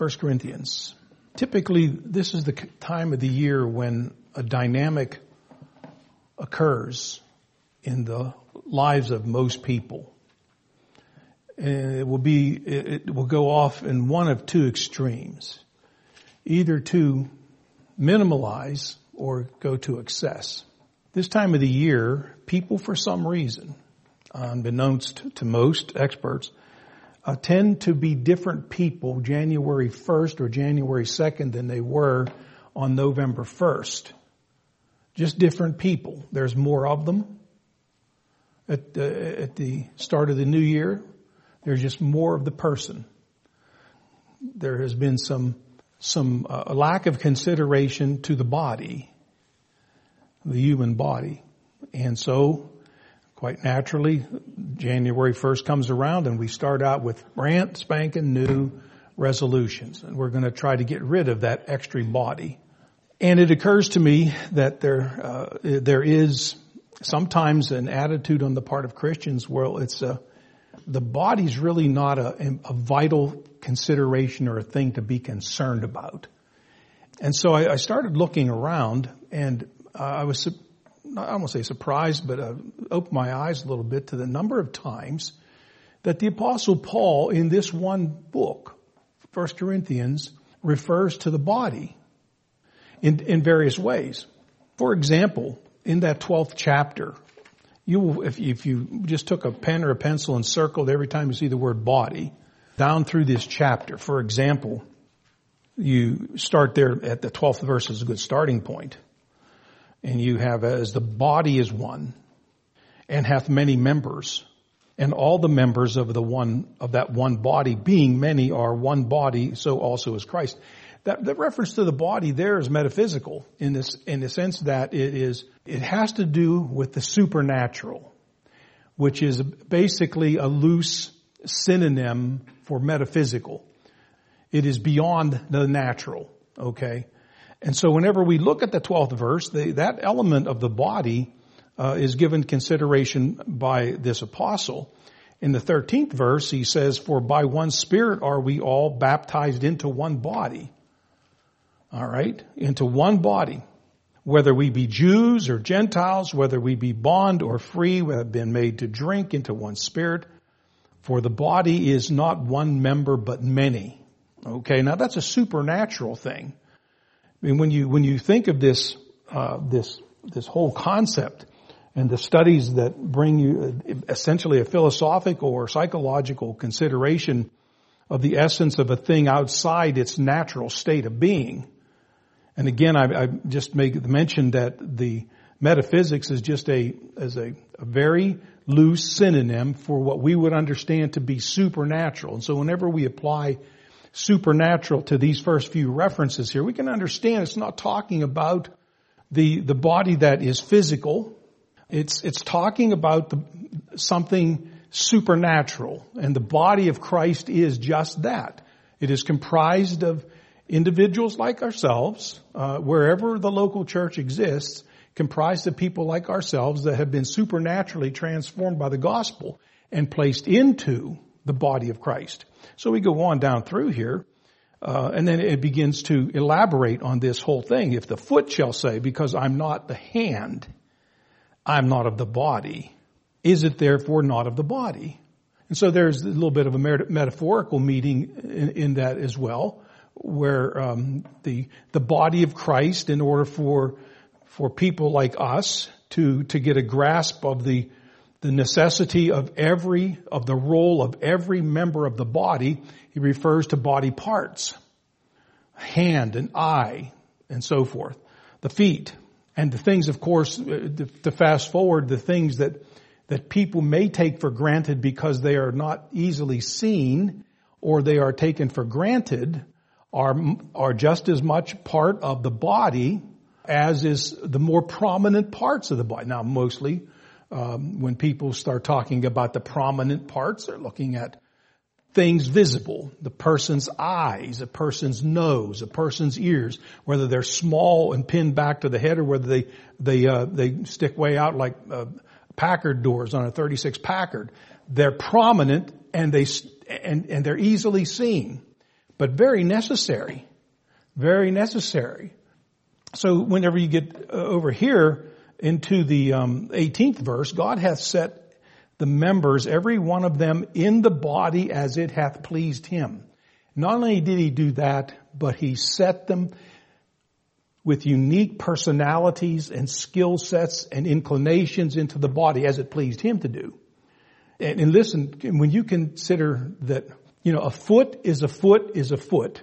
1 Corinthians. Typically, this is the time of the year when a dynamic occurs in the lives of most people. And it will go off in one of two extremes, either to minimalize or go to excess. This time of the year, people for some reason, unbeknownst to most experts, tend to be different people January 1st or January 2nd than they were on November 1st. Just different people. There's more of them at the start of the new year. There's just more of the person. There has been some lack of consideration to the body, the human body. And so, quite naturally, January 1st comes around and we start out with brand spanking new resolutions. And we're going to try to get rid of that extra body. And it occurs to me that there is sometimes an attitude on the part of Christians where it's the body's really not a vital consideration or a thing to be concerned about. And so I started looking around, and I was, I won't say surprised, but opened my eyes a little bit to the number of times that the Apostle Paul in this one book, 1 Corinthians, refers to the body in various ways. For example, in that 12th chapter, if you just took a pen or a pencil and circled every time you see the word body, down through this chapter, for example, you start there at the 12th verse as a good starting point. And you have as the body is one and hath many members, and all the members of that one body being many are one body, so also is Christ. That reference to the body there is metaphysical in the sense that it has to do with the supernatural, which is basically a loose synonym for metaphysical. It is beyond the natural, okay? And so whenever we look at the 12th verse, that element of the body is given consideration by this apostle. In the 13th verse, he says, "For by one Spirit are we all baptized into one body." All right? Into one body. Whether we be Jews or Gentiles, whether we be bond or free, we have been made to drink into one Spirit. For the body is not one member, but many. Okay, now that's a supernatural thing. I mean, when you think of this whole concept and the studies that bring you essentially a philosophical or psychological consideration of the essence of a thing outside its natural state of being. And again, I just make mention that the metaphysics is just a very loose synonym for what we would understand to be supernatural. And so whenever we apply supernatural to these first few references here, we can understand it's not talking about the body that is physical. It's talking about something supernatural. And the body of Christ is just that. It is comprised of individuals like ourselves, wherever the local church exists, comprised of people like ourselves that have been supernaturally transformed by the gospel and placed into the body of Christ. So we go on down through here, and then it begins to elaborate on this whole thing. If the foot shall say, because I'm not the hand, I'm not of the body, is it therefore not of the body? And so there's a little bit of a metaphorical meaning in that as well, where the body of Christ, in order for people like us to get a grasp of the necessity of the role of every member of the body, he refers to body parts, hand and eye and so forth, the feet, and the things, of course, to fast forward, the things that people may take for granted because they are not easily seen or they are taken for granted are just as much part of the body as is the more prominent parts of the body. Now, mostly, when people start talking about the prominent parts, they're looking at things visible, the person's eyes, a person's nose, a person's ears, whether they're small and pinned back to the head or whether they stick way out like Packard doors on a 36 Packard. They're prominent and they're easily seen. but very necessary. Very necessary. So whenever you get over here into the 18th verse, God hath set the members, every one of them, in the body as it hath pleased him. Not only did he do that, but he set them with unique personalities and skill sets and inclinations into the body as it pleased him to do. And listen, when you consider that, a foot is a foot is a foot.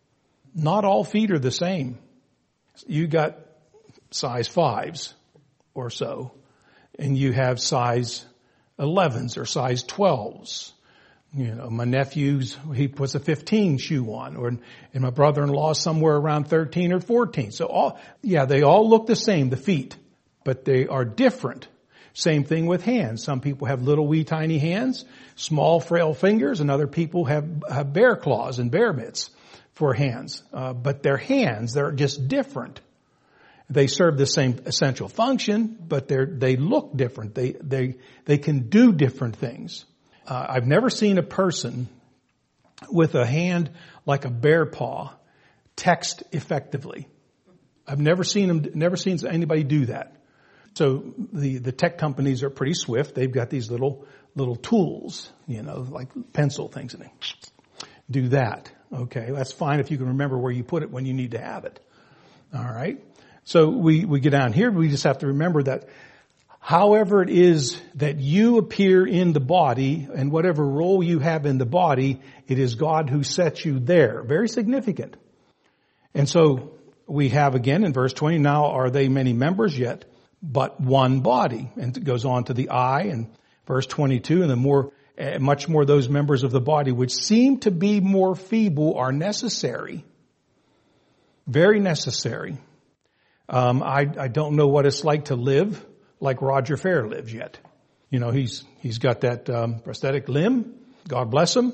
Not all feet are the same. You got size 5s or so, and you have size 11s or size 12s. My nephew's, he puts a 15 shoe on, and my brother-in-law somewhere around 13 or 14. So they all look the same, the feet, but they are different. Same thing with hands. Some people have little wee tiny hands, small frail fingers, and other people have bear claws and bear mitts for hands. But their hands, they're just different. They serve the same essential function, but they look different. They can do different things. I've never seen a person with a hand like a bear paw text effectively. I've never seen anybody do that. So the tech companies are pretty swift. They've got these little tools, like pencil things, and they do that. Okay, that's fine if you can remember where you put it when you need to have it. All right. So we get down here. We just have to remember that however it is that you appear in the body and whatever role you have in the body, it is God who sets you there. Very significant. And so we have again in verse 20, now are they many members yet, but one body. And it goes on to the eye and verse 22, and much more those members of the body which seem to be more feeble are necessary. Very necessary. I don't know what it's like to live like Roger Fair lives yet. He's got that prosthetic limb. God bless him.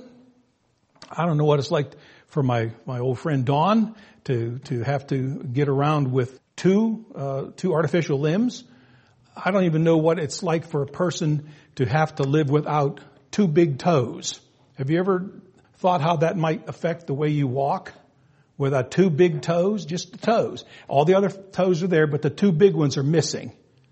I don't know what it's like for my old friend Don to have to get around with two artificial limbs. I don't even know what it's like for a person to have to live without 2 big toes. Have you ever thought how that might affect the way you walk? Without 2 big toes, just the toes. All the other toes are there, but the 2 big ones are missing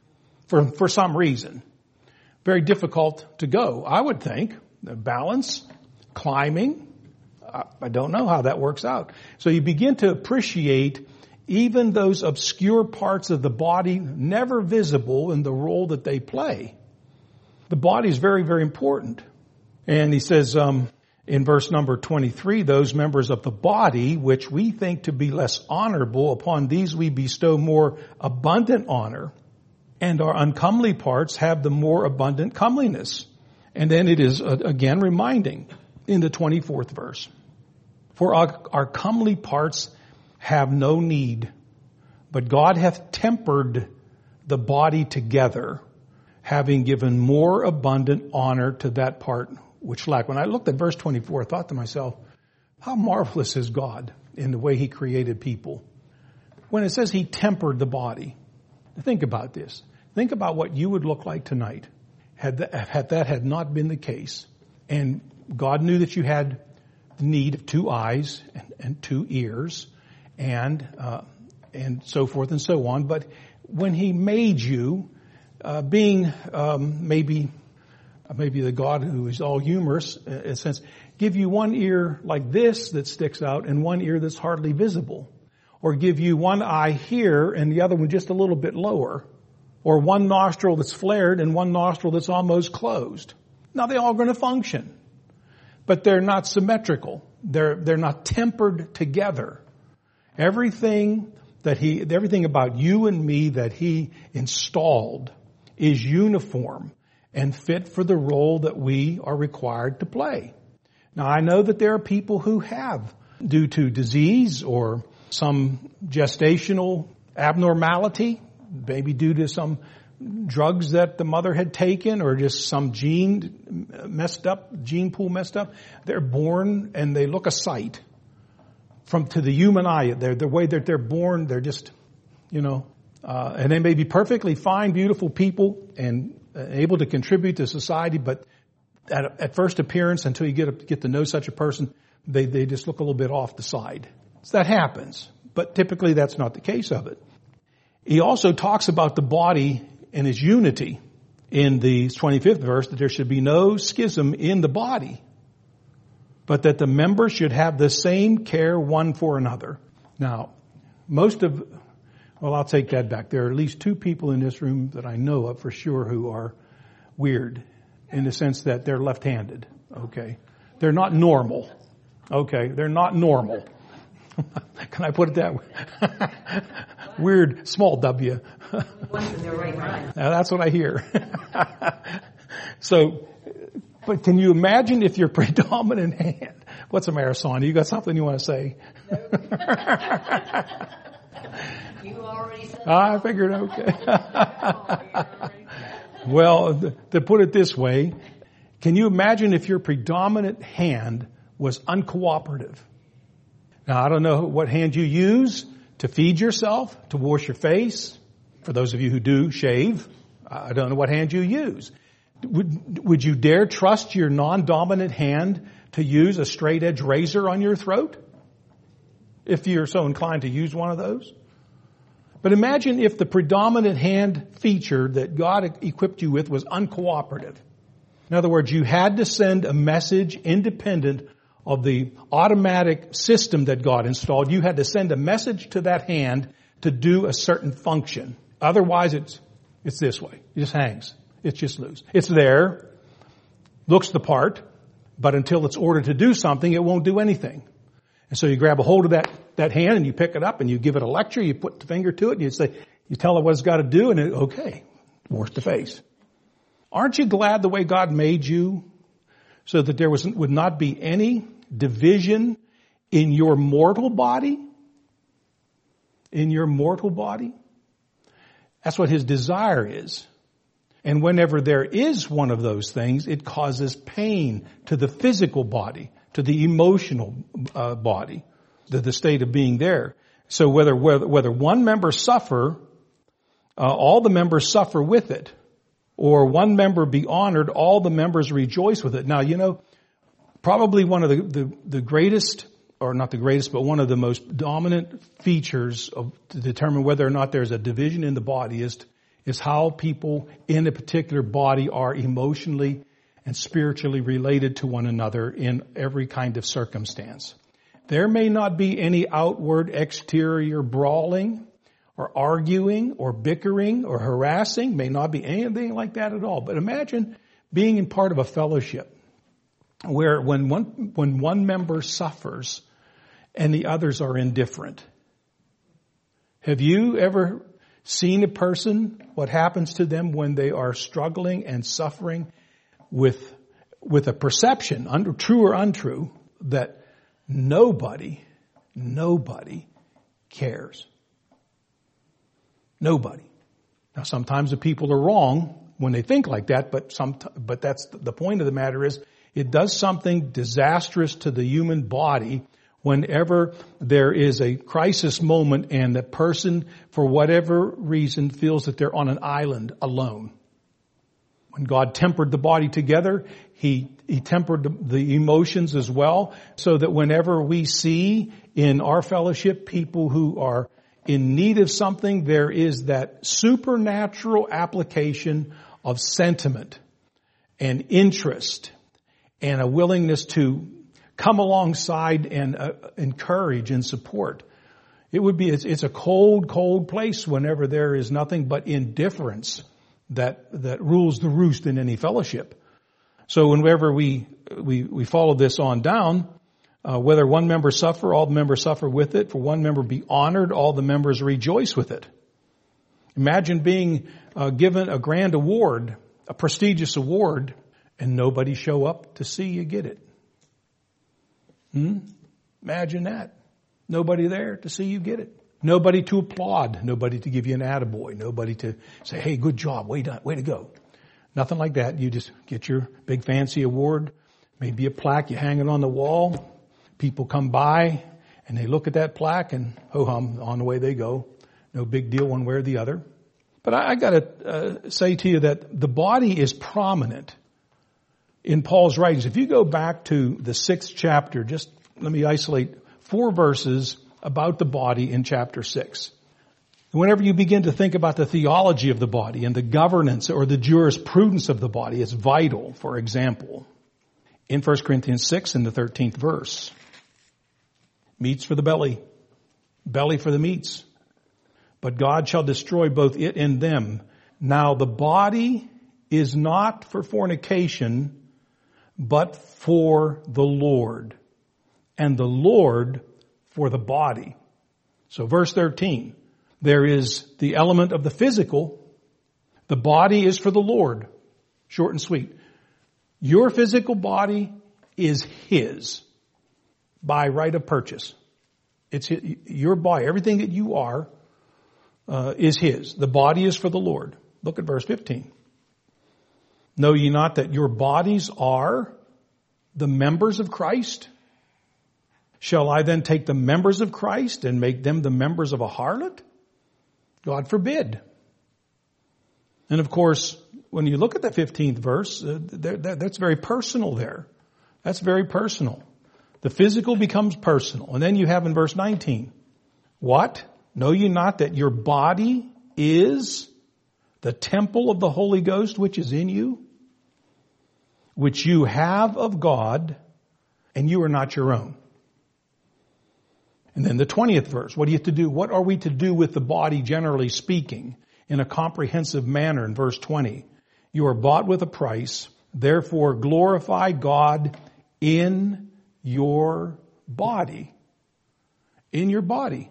for some reason. Very difficult to go, I would think. Balance, climbing. I don't know how that works out. So you begin to appreciate even those obscure parts of the body never visible in the role that they play. The body is very, very important. And he says, in verse number 23, those members of the body which we think to be less honorable, upon these we bestow more abundant honor, and our uncomely parts have the more abundant comeliness. And then it is again reminding in the 24th verse, for our comely parts have no need, but God hath tempered the body together, having given more abundant honor to that part which lack. When I looked at verse 24, I thought to myself, how marvelous is God in the way he created people. When it says he tempered the body, think about this. Think about what you would look like tonight had that not been the case. And God knew that you had the need of 2 eyes and 2 ears and so forth and so on. But when he made you, being maybe the God who is all humorous in a sense, give you one ear like this that sticks out and one ear that's hardly visible. Or give you one eye here and the other one just a little bit lower. Or one nostril that's flared and one nostril that's almost closed. Now they're all going to function. But they're not symmetrical. They're not tempered together. Everything about you and me that he installed is uniform and fit for the role that we are required to play. Now I know that there are people who have, due to disease or some gestational abnormality, maybe due to some drugs that the mother had taken or just some gene pool messed up, they're born and they look a sight to the human eye. The way that they're born, they're just, and they may be perfectly fine, beautiful people and able to contribute to society, but at first appearance, until you get to know such a person, they just look a little bit off the side. So that happens, but typically that's not the case of it. He also talks about the body and its unity in the 25th verse, that there should be no schism in the body, but that the members should have the same care one for another. Now, I'll take that back. There are at least 2 people in this room that I know of for sure who are weird in the sense that they're left-handed. Okay. They're not normal. Okay. They're not normal. Can I put it that way? Weird, small W. Now, that's what I hear. So, but can you imagine if your predominant hand, what's the matter, Sonia? You got something you want to say? You already said I figured, okay. Well, to put it this way, can you imagine if your predominant hand was uncooperative? Now, I don't know what hand you use to feed yourself, to wash your face. For those of you who do shave, I don't know what hand you use. Would you dare trust your non-dominant hand to use a straight edge razor on your throat? If you're so inclined to use one of those. But imagine if the predominant hand feature that God equipped you with was uncooperative. In other words, you had to send a message independent of the automatic system that God installed. You had to send a message to that hand to do a certain function. Otherwise, it's this way. It just hangs. It's just loose. It's there, looks the part, but until it's ordered to do something, it won't do anything. And so you grab a hold of that hand and you pick it up and you give it a lecture, you put the finger to it and you tell it what it's got to do and okay, wash the face. Aren't you glad the way God made you so that there would not be any division in your mortal body? In your mortal body? That's what His desire is. And whenever there is one of those things, it causes pain to the physical body, to the emotional body, to the state of being there. So whether one member suffer, all the members suffer with it, or one member be honored, all the members rejoice with it. Now, probably one of the greatest, or not the greatest, but one of the most dominant features to determine whether or not there's a division in the body is how people in a particular body are emotionally and spiritually related to one another in every kind of circumstance. There may not be any outward exterior brawling or arguing or bickering or harassing, may not be anything like that at all. But imagine being in part of a fellowship where when one member suffers and the others are indifferent. Have you ever seen a person, what happens to them when they are struggling and suffering with a perception, true or untrue, that nobody cares? Nobody. Now sometimes the people are wrong when they think like that, but that's the point of the matter is it does something disastrous to the human body whenever there is a crisis moment and the person, for whatever reason, feels that they're on an island alone. When God tempered the body together, He tempered the emotions as well, so that whenever we see in our fellowship people who are in need of something, there is that supernatural application of sentiment and interest and a willingness to come alongside and encourage and support. It's a cold, cold place whenever there is nothing but indifference that rules the roost in any fellowship. So whenever we follow this on down, whether one member suffer, all the members suffer with it. For one member be honored, all the members rejoice with it. Imagine being given a grand award, a prestigious award, and nobody show up to see you get it. Imagine that. Nobody there to see you get it. Nobody to applaud. Nobody to give you an attaboy. Nobody to say, hey, good job. Way done. Way to go. Nothing like that. You just get your big fancy award. Maybe a plaque. You hang it on the wall. People come by and they look at that plaque and ho-hum, on the way they go. No big deal one way or the other. But I got to say to you that the body is prominent in Paul's writings. If you go back to the 6th chapter, just let me isolate 4 verses about the body in chapter 6. Whenever you begin to think about the theology of the body and the governance or the jurisprudence of the body, it's vital. For example, in 1 Corinthians 6 in the 13th verse, meats for the belly, belly for the meats. But God shall destroy both it and them. Now the body is not for fornication, but for the Lord, and the Lord for the body. So verse 13, there is the element of the physical. The body is for the Lord. Short and sweet. Your physical body is His by right of purchase. It's your body. Everything that you are is His. The body is for the Lord. Look at verse 15. Know ye not that your bodies are the members of Christ? Shall I then take the members of Christ and make them the members of a harlot? God forbid. And of course, when you look at the 15th verse, that's very personal there. That's very personal. The physical becomes personal. And then you have in verse 19, what? Know ye not that your body is the temple of the Holy Ghost which is in you, which you have of God, and you are not your own. And then the 20th verse, what do you have to do? What are we to do with the body, generally speaking, in a comprehensive manner in verse 20? You are bought with a price, therefore glorify God in your body. In your body.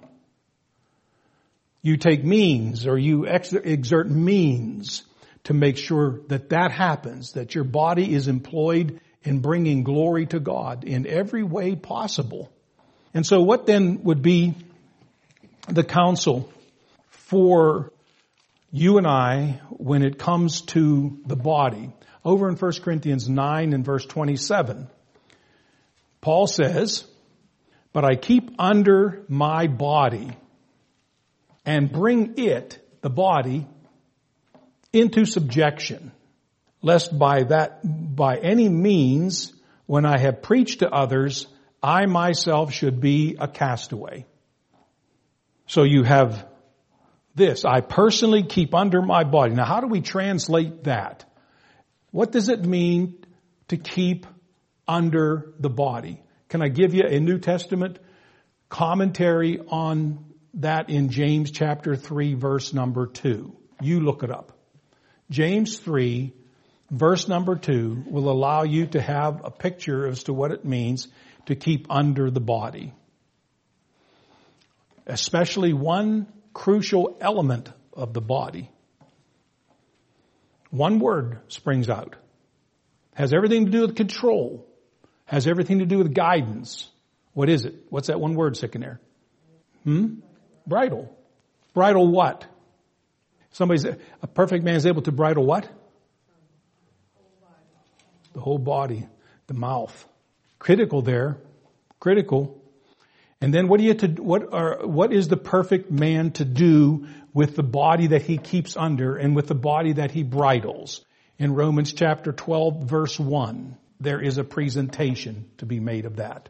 You take means, or you exert means to make sure that that happens, that your body is employed in bringing glory to God in every way possible. And so what then would be the counsel for you and I when it comes to the body? Over in 1 Corinthians 9 and verse 27, Paul says, but I keep under my body and bring it, the body, into subjection, lest by any means, when I have preached to others, I myself should be a castaway. So you have this, I personally keep under my body. Now how do we translate that? What does it mean to keep under the body? Can I give you a New Testament commentary on that in James chapter 3 verse number 2? You look it up. James 3 verse number 2 will allow you to have a picture as to what it means to keep under the body. Especially one crucial element of the body. One word springs out. Has everything to do with control. Has everything to do with guidance. What is it? What's that one word sticking there? Bridle. Bridle what? A perfect man is able to bridle what? The whole body. The mouth. Critical there. Critical. And then what is the perfect man to do with the body that he keeps under and with the body that he bridles? In Romans chapter 12 verse 1, there is a presentation to be made of that.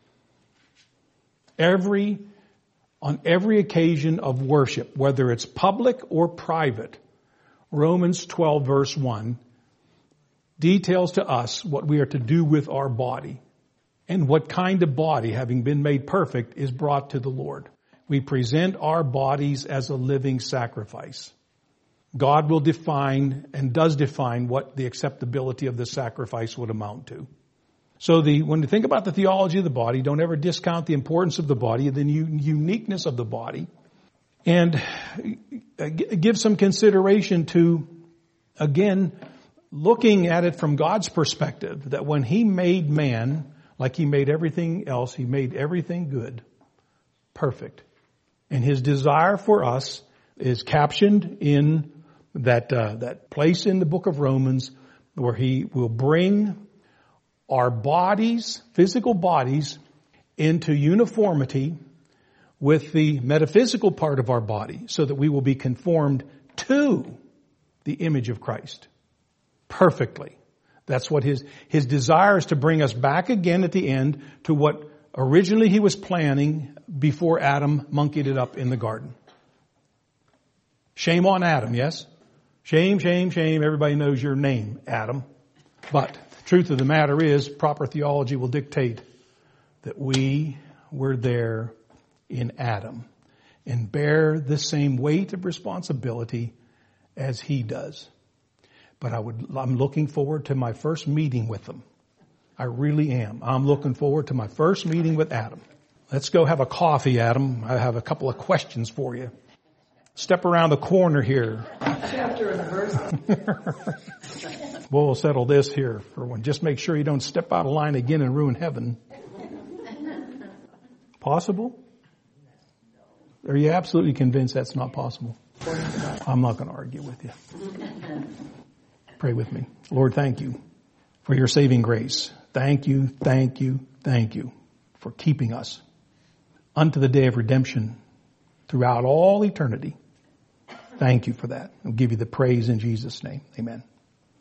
On every occasion of worship, whether it's public or private, Romans 12 verse 1 details to us what we are to do with our body. And what kind of body, having been made perfect, is brought to the Lord. We present our bodies as a living sacrifice. God will define and does define what the acceptability of the sacrifice would amount to. So when you think about the theology of the body, don't ever discount the importance of the body, the uniqueness of the body, and give some consideration to, again, looking at it from God's perspective, that when He made man, like He made everything else, He made everything good, perfect. And His desire for us is captioned in that place in the book of Romans where He will bring our bodies, physical bodies, into uniformity with the metaphysical part of our body so that we will be conformed to the image of Christ perfectly. That's what His desire is, to bring us back again at the end to what Originally he was planning before Adam monkeyed it up in the garden. Shame on Adam, yes? Shame, shame, shame. Everybody knows your name, Adam. But the truth of the matter is, proper theology will dictate that we were there in Adam and bear the same weight of responsibility as he does. But I'm looking forward to my first meeting with them. I really am. I'm looking forward to my first meeting with Adam. Let's go have a coffee, Adam. I have a couple of questions for you. Step around the corner here. Chapter and verse. We'll settle this here for one. Just make sure you don't step out of line again and ruin heaven. Possible? Are you absolutely convinced that's not possible? I'm not going to argue with you. Pray with me. Lord, thank you for your saving grace. Thank you, thank you, thank you for keeping us unto the day of redemption throughout all eternity. Thank you for that. I'll give you the praise in Jesus' name. Amen.